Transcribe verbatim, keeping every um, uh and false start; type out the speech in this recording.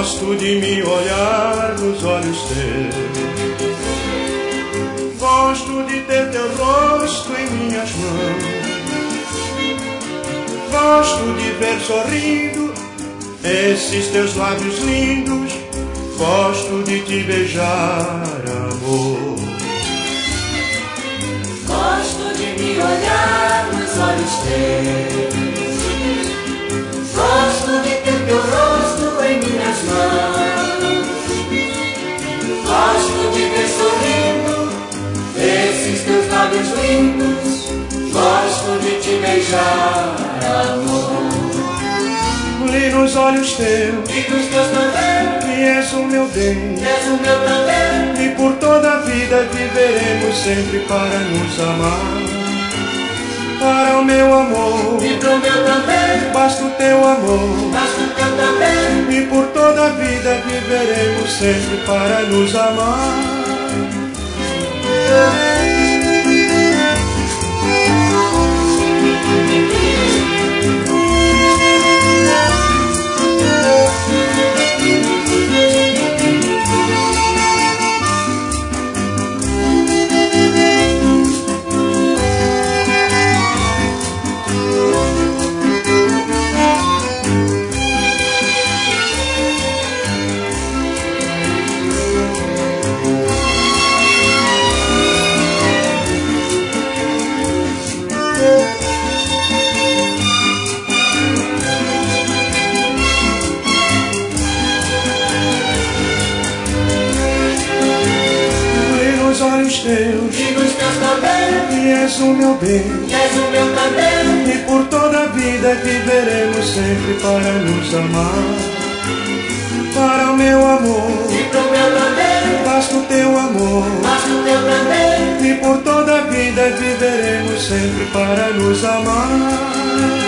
Gosto de me olhar nos olhos teus, gosto de ter teu rosto em minhas mãos, gosto de ver sorrindo esses teus lábios lindos, gosto de te beijar, amor. Gosto de me olhar nos olhos teus, gosto de ter teu rosto em minhas mãos, gosto de ver sorrindo esses teus lábios lindos, gosto de te beijar, amor. Li nos olhos teus, E dos teus também, que és o meu bem, que és o meu também, e por toda a vida viveremos sempre para nos amar. Para o meu amor, e pro meu também, basta o teu amor, basta o teu também. e por toda a vida viveremos sempre para nos amar. Olhos teus, E dos teus também, que és o meu bem, que és o meu também, e por toda a vida viveremos sempre para nos amar. Para o meu amor, e pro meu também, basta o teu amor, basta o teu também. e por toda a vida viveremos sempre para nos amar.